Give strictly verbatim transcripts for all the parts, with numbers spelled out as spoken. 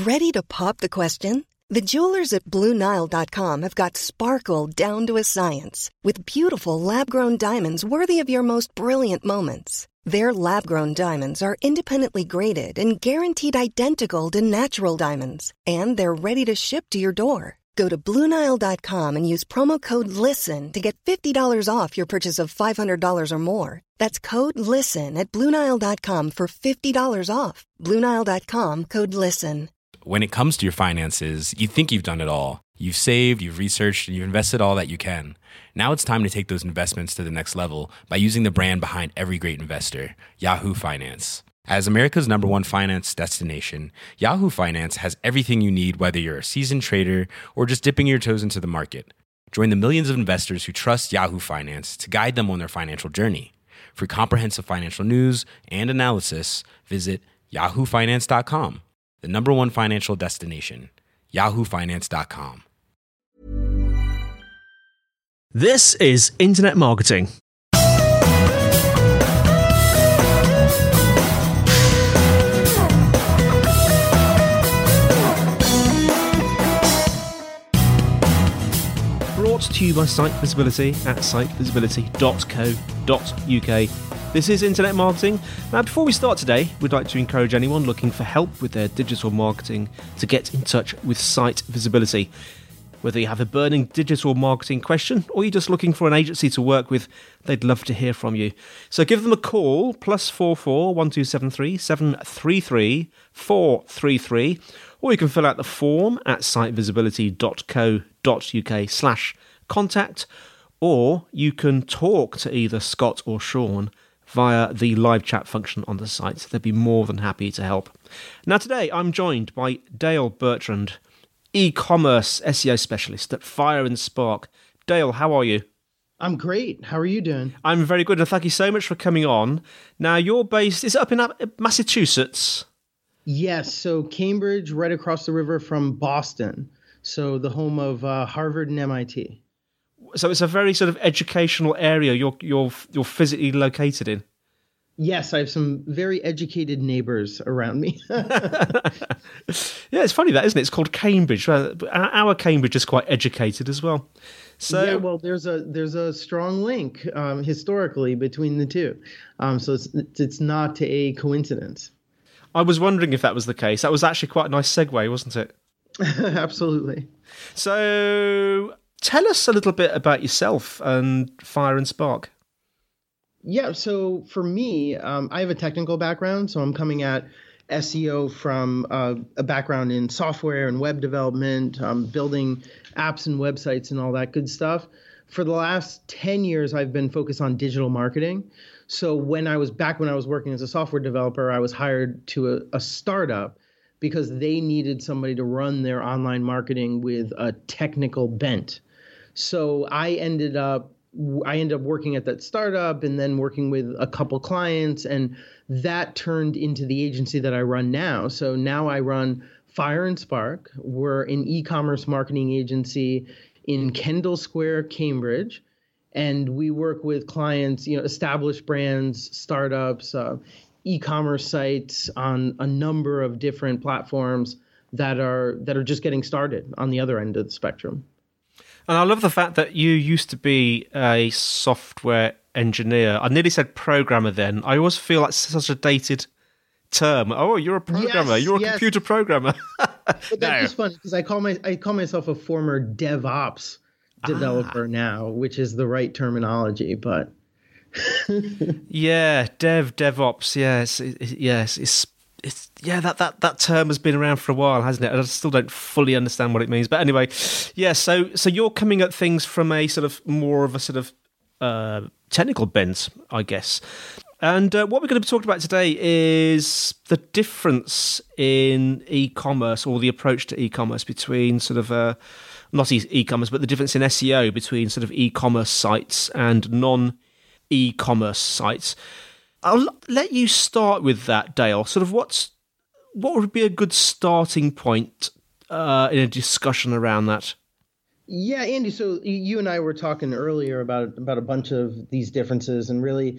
Ready to pop the question? The jewelers at Blue Nile dot com have got sparkle down to a science with beautiful lab-grown diamonds worthy of your most brilliant moments. Their lab-grown diamonds are independently graded and guaranteed identical to natural diamonds, and they're ready to ship to your door. Go to Blue Nile dot com and use promo code LISTEN to get fifty dollars off your purchase of five hundred dollars or more. That's code LISTEN at Blue Nile dot com for fifty dollars off. Blue Nile dot com, code LISTEN. When it comes to your finances, you think you've done it all. You've saved, you've researched, and you've invested all that you can. Now it's time to take those investments to the next level by using the brand behind every great investor, Yahoo Finance. As America's number one finance destination, Yahoo Finance has everything you need, whether you're a seasoned trader or just dipping your toes into the market. Join the millions of investors who trust Yahoo Finance to guide them on their financial journey. For comprehensive financial news and analysis, visit yahoo finance dot com. The number one financial destination, yahoo finance dot com. This is Internet Marketing. Brought to you by Site Visibility at site visibility dot co dot uk. This is Internet Marketing. Now, before we start today, we'd like to encourage anyone looking for help with their digital marketing to get in touch with Site Visibility. Whether you have a burning digital marketing question or you're just looking for an agency to work with, they'd love to hear from you. So give them a call, plus four four one two seven three seven three three four three three, or you can fill out the form at site visibility dot co dot uk slash contact, or you can talk to either Scott or Sean via the live chat function on the site. They'd be more than happy to help. Now today I'm joined by Dale Bertrand, e-commerce S E O specialist at Fire and Spark. Dale, how are you? I'm great. How are you doing? I'm very good, and thank you so much for coming on. Now you're based, is it up in Massachusetts? Yes, so Cambridge, right across the river from Boston. So the home of uh, Harvard and M I T. So it's a very sort of educational area you're you're you're physically located in. Yes, I have some very educated neighbors around me. Yeah, it's funny that, isn't it? It's called Cambridge. Our Cambridge is quite educated as well. So yeah, well, there's a there's a strong link um, historically between the two. Um, so it's it's not a coincidence. I was wondering if that was the case. That was actually quite a nice segue, wasn't it? Absolutely. So tell us a little bit about yourself and Fire and Spark. Yeah, so for me, um, I have a technical background, so I'm coming at S E O from uh, a background in software and web development, um, building apps and websites and all that good stuff. For the last ten years, I've been focused on digital marketing. So when I was back when I was working as a software developer, I was hired to a, a startup because they needed somebody to run their online marketing with a technical bent. So I ended up I ended up working at that startup and then working with a couple clients, and that turned into the agency that I run now. So now I run Fire and Spark. We're an e-commerce marketing agency in Kendall Square, Cambridge, and we work with clients, you know, established brands, startups, uh, e-commerce sites on a number of different platforms that are that are just getting started on the other end of the spectrum. And I love the fact that you used to be a software engineer. I nearly said programmer then. I always feel like such a dated term. Oh, you're a programmer. Yes, you're a yes. computer programmer. But that's No. just funny because I call my I call myself a former DevOps developer Ah. now, which is the right terminology. But Yeah, dev, DevOps. Yes, it, it- yes. It's it's yeah. That, that that term has been around for a while, hasn't it? I still don't fully understand what it means. But anyway, yeah. So so you're coming at things from a sort of more of a sort of uh, technical bent, I guess. And uh, what we're going to be talking about today is the difference in e-commerce, or the approach to e-commerce between sort of uh, not e- e-commerce, but the difference in S E O between sort of e-commerce sites and non-e-commerce sites. I'll let you start with that, Dale. Sort of what's what would be a good starting point uh, in a discussion around that? yeah, Andy. So you and I were talking earlier about about a bunch of these differences, and really,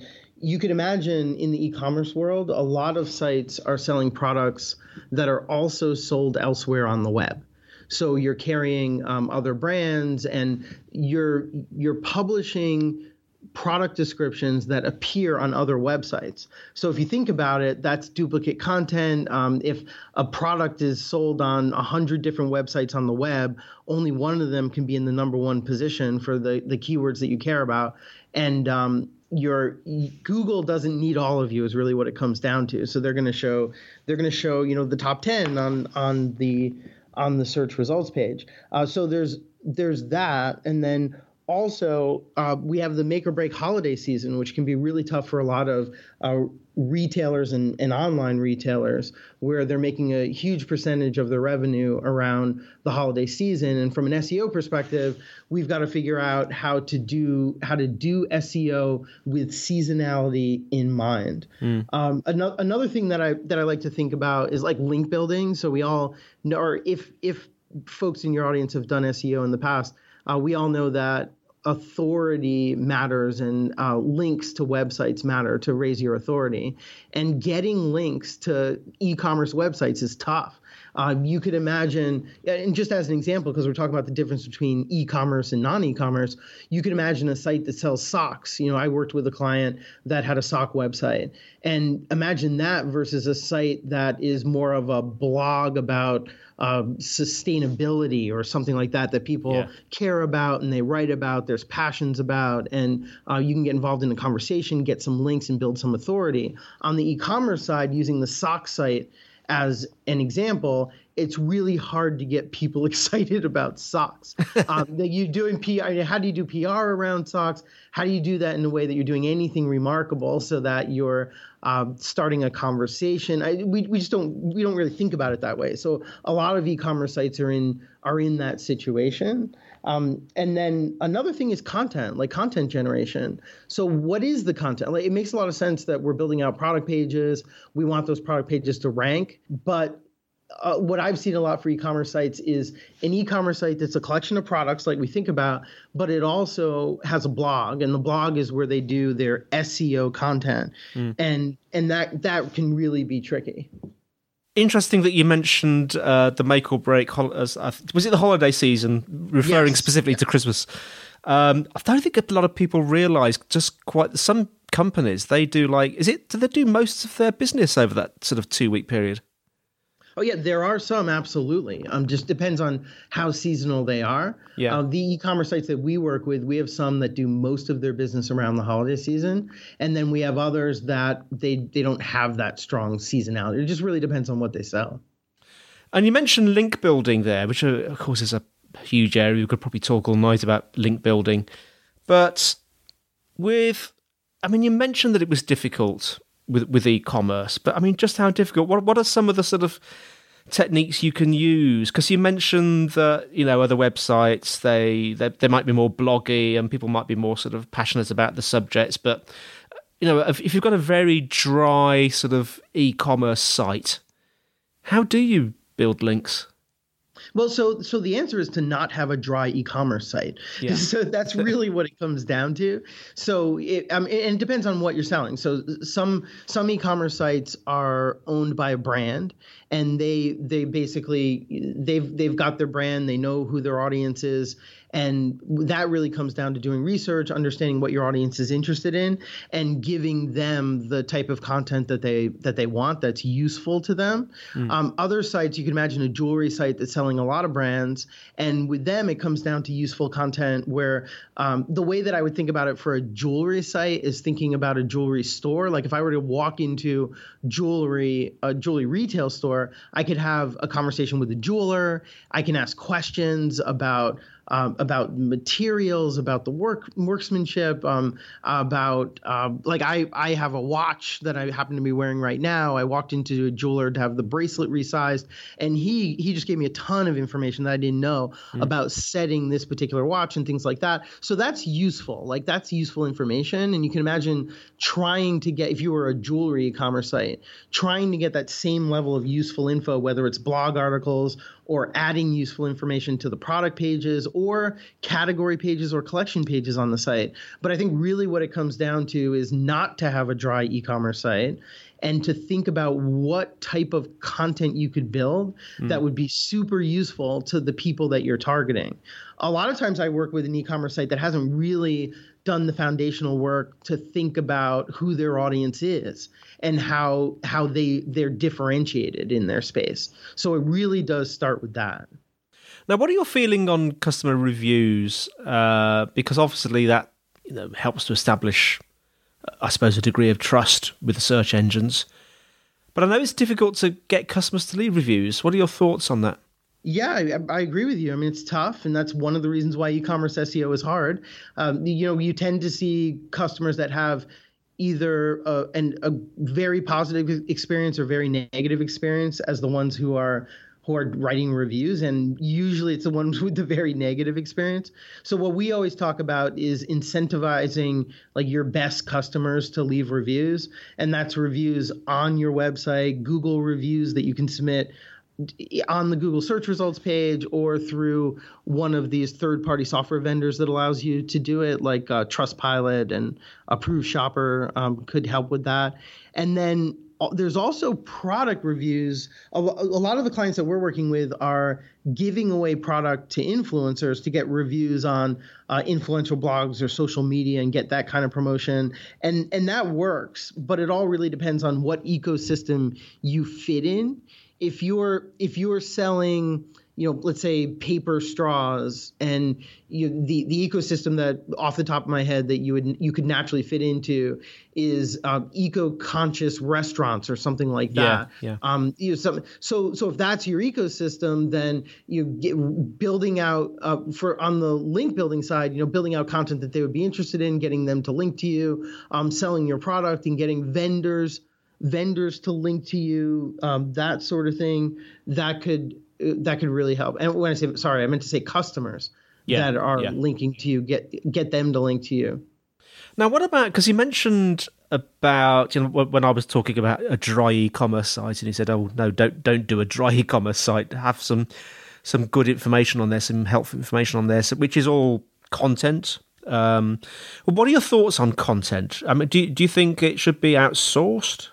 you could imagine in the e-commerce world, a lot of sites are selling products that are also sold elsewhere on the web. So you're carrying um, other brands, and you're you're publishing product descriptions that appear on other websites. So if you think about it, that's duplicate content. Um, if a product is sold on a hundred different websites on the web, only one of them can be in the number one position for the, the keywords that you care about. And um, your Google doesn't need all of you is really what it comes down to. So they're going to show they're going to show you know the top ten on on the on the search results page. Uh, so there's there's that, and then also uh, we have the make or break holiday season, which can be really tough for a lot of uh, retailers and, and online retailers, where they're making a huge percentage of their revenue around the holiday season. And from an S E O perspective, we've got to figure out how to do how to do S E O with seasonality in mind. Mm. Um, another another thing that I that I like to think about is like link building. So we all know, or if if folks in your audience have done S E O in the past, Uh, we all know that authority matters, and uh, links to websites matter to raise your authority. And getting links to e-commerce websites is tough. Uh, you could imagine, and just as an example, because we're talking about the difference between e-commerce and non-e-commerce, you could imagine a site that sells socks. You know, I worked with a client that had a sock website, and imagine that versus a site that is more of a blog about uh, sustainability or something like that, that people yeah. care about and they write about, there's passions about, and uh, you can get involved in a conversation, get some links, and build some authority. On the e-commerce side, using the sock site as an example, it's really hard to get people excited about socks. um, that you're doing P R. How do you do P R around socks? How do you do that in a way that you're doing anything remarkable so that you're uh, starting a conversation? I, we we just don't we don't really think about it that way. So a lot of e-commerce sites are in are in that situation. Um, and then another thing is content, like content generation. So what is the content? Like, it makes a lot of sense that we're building out product pages. We want those product pages to rank. But uh, what I've seen a lot for e-commerce sites is an e-commerce site that's a collection of products like we think about, but it also has a blog. And the blog is where they do their S E O content. Mm. And and that that can really be tricky. Interesting that you mentioned uh, the make or break. Hol- as, uh, was it the holiday season, referring yes. specifically yeah. to Christmas? Um, I don't think a lot of people realise just quite some companies, they do like, is it, do they do most of their business over that sort of two week period? Oh, yeah, there are some, absolutely. Um, just depends on how seasonal they are. Yeah. Uh, the e-commerce sites that we work with, we have some that do most of their business around the holiday season. And then we have others that they, they don't have that strong seasonality. It just really depends on what they sell. And you mentioned link building there, which, uh, of course, is a huge area. We could probably talk all night about link building. But with, I mean, you mentioned that it was difficult with with e-commerce, but I mean, just how difficult? What what are some of the sort of techniques you can use? Because you mentioned that, you know, other websites, they, they they might be more bloggy and people might be more sort of passionate about the subjects, but, you know, if, if you've got a very dry sort of e-commerce site, how do you build links? Well, so so the answer is to not have a dry e-commerce site. Yeah. So that's really what it comes down to. So it, um, and it depends on what you're selling. So some some e-commerce sites are owned by a brand, and they they basically they've they've got their brand. They know who their audience is. And that really comes down to doing research, understanding what your audience is interested in, and giving them the type of content that they that they want that's useful to them. Mm. Um, other sites, you can imagine a jewelry site that's selling a lot of brands, and with them, it comes down to useful content where um, the way that I would think about it for a jewelry site is thinking about a jewelry store. Like if I were to walk into jewelry, a jewelry retail store, I could have a conversation with the jeweler. I can ask questions about Um, about materials, about the work workmanship, um, about uh, like I, I have a watch that I happen to be wearing right now. I walked into a jeweler to have the bracelet resized, and he he just gave me a ton of information that I didn't know mm. about setting this particular watch and things like that. So that's useful. Like that's useful information, and you can imagine trying to get, if you were a jewelry e-commerce site, trying to get that same level of useful useful info, whether it's blog articles or adding useful information to the product pages or category pages or collection pages on the site. But I think really what it comes down to is not to have a dry e-commerce site and to think about what type of content you could build mm. that would be super useful to the people that you're targeting. A lot of times I work with an e-commerce site that hasn't really done the foundational work to think about who their audience is and how how they they're differentiated in their space. So it really does start with that. Now, what are your feeling on customer reviews? Uh, because obviously that you know helps to establish, I suppose, a degree of trust with the search engines. But I know it's difficult to get customers to leave reviews. What are your thoughts on that? Yeah, I, I agree with you. I mean, it's tough, and that's one of the reasons why e-commerce S E O is hard. Um, you know, you tend to see customers that have either a, an, a very positive experience or very negative experience as the ones who are who are writing reviews, and usually it's the ones with the very negative experience. So what we always talk about is incentivizing like your best customers to leave reviews, and that's reviews on your website, Google reviews that you can submit on the Google search results page or through one of these third-party software vendors that allows you to do it, like uh, Trustpilot and Approved Shopper um, could help with that. And then there's also product reviews. A, a lot of the clients that we're working with are giving away product to influencers to get reviews on uh, influential blogs or social media and get that kind of promotion. And, and that works, but it all really depends on what ecosystem you fit in. If you're if you're selling, you know, let's say paper straws, and you, the the ecosystem that off the top of my head that you would you could naturally fit into is um, eco-conscious restaurants or something like that. Yeah, yeah. Um, you know, so so so if that's your ecosystem, then you get building out uh, for on the link building side, you know, building out content that they would be interested in, getting them to link to you, um, selling your product, and getting vendors. vendors to link to you, um, that sort of thing, that could that could really help. And when I say, sorry, I meant to say customers yeah, that are yeah. linking to you, get get them to link to you. Now, what about, because you mentioned about, you know, when I was talking about a dry e-commerce site, and he said, oh, no, don't don't do a dry e-commerce site. Have some some good information on there, some helpful information on there, which is all content. Um, what are your thoughts on content? I mean, do, do you think it should be outsourced?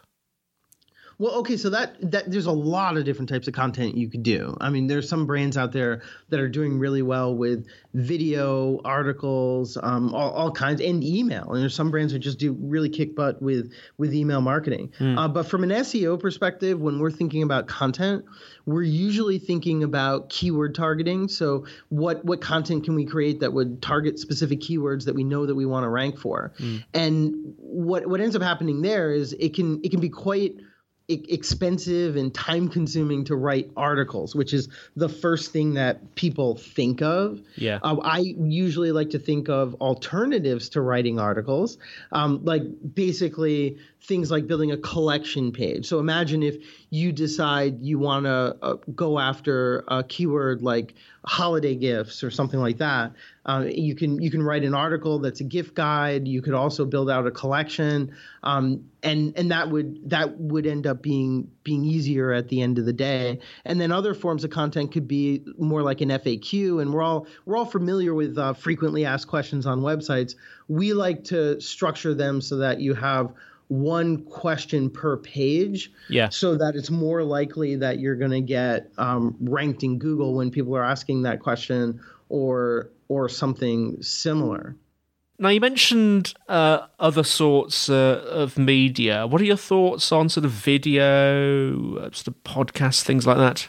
Well, okay, so that, that there's a lot of different types of content you could do. I mean, there's some brands out there that are doing really well with video, articles, um, all, all kinds, and email. And there's some brands that just do really kick butt with with email marketing. Mm. Uh, but from an S E O perspective, when we're thinking about content, we're usually thinking about keyword targeting. So what what content can we create that would target specific keywords that we know that we want to rank for? Mm. And what what ends up happening there is it can it can be quite expensive and time consuming to write articles, which is the first thing that people think of. Yeah. Uh, I usually like to think of alternatives to writing articles, um, like basically things like building a collection page. So imagine if you decide you want to uh, go after a keyword like holiday gifts or something like that. Uh, you can you can write an article that's a gift guide. You could also build out a collection, um, and and that would that would end up being being easier at the end of the day. And then other forms of content could be more like an F A Q. And we're all we're all familiar with uh, frequently asked questions on websites. We like to structure them so that you have one question per page, yeah. so that it's more likely that you're going to get um, ranked in Google when people are asking that question, or or something similar. Now, you mentioned uh, other sorts uh, of media. What are your thoughts on sort of video, uh, sort of podcasts, things like that?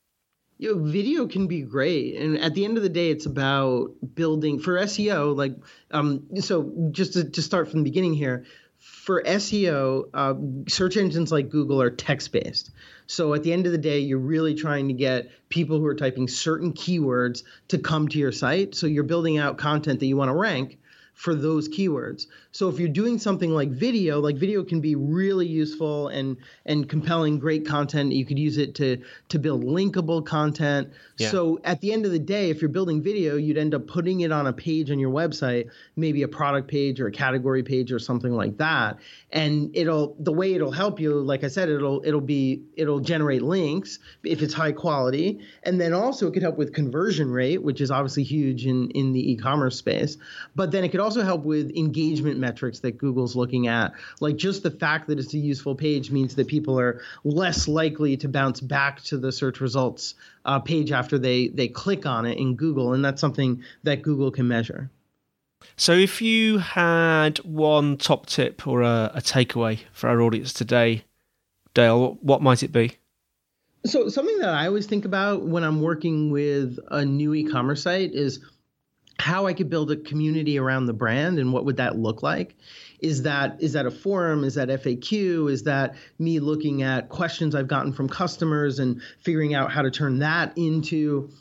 You know, video can be great, and at the end of the day, it's about building for S E O. Like, um, so just to, to start from the beginning here. For S E O, uh, search engines like Google are text-based. So at the end of the day, you're really trying to get people who are typing certain keywords to come to your site. So you're building out content that you want to rank for those keywords. So if you're doing something like video, like video can be really useful and and compelling, great content. You could use it to to build linkable content. Yeah. So at the end of the day, if you're building video, you'd end up putting it on a page on your website, maybe a product page or a category page or something like that. And it'll the way it'll help you, like I said, it'll it'll be it'll generate links if it's high quality, and then also it could help with conversion rate, which is obviously huge in in the e-commerce space. But then it could also help with engagement metrics that Google's looking at. Like just the fact that it's a useful page means that people are less likely to bounce back to the search results uh, page after they they click on it in Google, and that's something that Google can measure. So if you had one top tip or a, a takeaway for our audience today, Dale, what might it be? So something that I always think about when I'm working with a new e-commerce site is how I could build a community around the brand, and what would that look like? Is that is that a forum? Is that F A Q? Is that me looking at questions I've gotten from customers and figuring out how to turn that into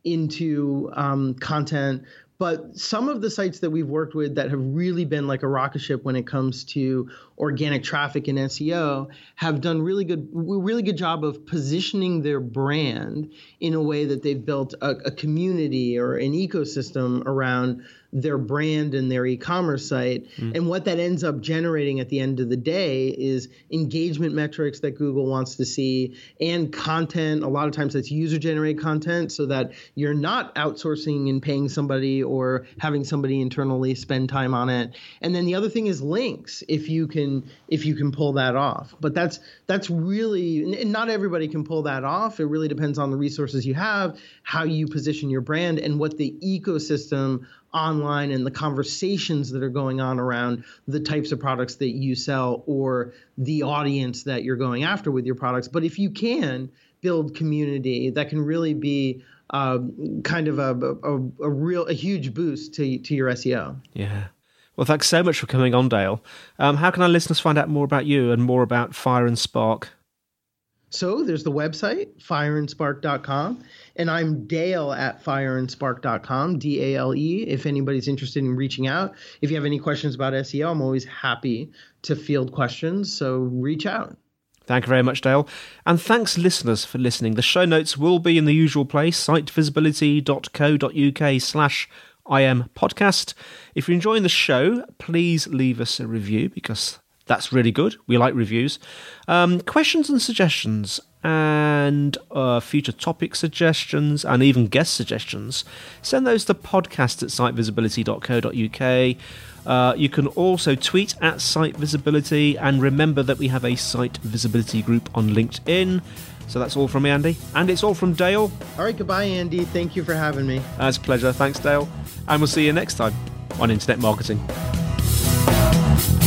into um, content? But some of the sites that we've worked with that have really been like a rocket ship when it comes to organic traffic and S E O have done really good, really good job of positioning their brand in a way that they've built a, a community or an ecosystem around their brand and their e-commerce site. Mm. And what that ends up generating at the end of the day is engagement metrics that Google wants to see, and content. A lot of times that's user-generated content, so that you're not outsourcing and paying somebody or having somebody internally spend time on it. And then the other thing is links, if you can if you can pull that off. But that's that's really, and not everybody can pull that off. It really depends on the resources you have, how you position your brand, and what the ecosystem online and the conversations that are going on around the types of products that you sell or the audience that you're going after with your products. But if you can build community, that can really be uh, kind of a, a, a real, a huge boost to, to your S E O. Yeah. Well, thanks so much for coming on, Dale. Um, how can our listeners find out more about you and more about Fire and Spark? So there's the website, fire and spark dot com, and I'm Dale at fire and spark dot com, D A L E, if anybody's interested in reaching out. If you have any questions about S E O, I'm always happy to field questions, so reach out. Thank you very much, Dale. And thanks, listeners, for listening. The show notes will be in the usual place, sitevisibility dot co dot uk slash IM podcast. If you're enjoying the show, please leave us a review, because that's really good. We like reviews. Um, questions and suggestions, and uh, future topic suggestions, and even guest suggestions, send those to podcast at sitevisibility dot co dot uk. Uh, you can also tweet at Site Visibility, and remember that we have a Site Visibility group on LinkedIn. So that's all from me, Andy. And it's all from Dale. All right, goodbye, Andy. Thank you for having me. It's a pleasure. Thanks, Dale. And we'll see you next time on Internet Marketing.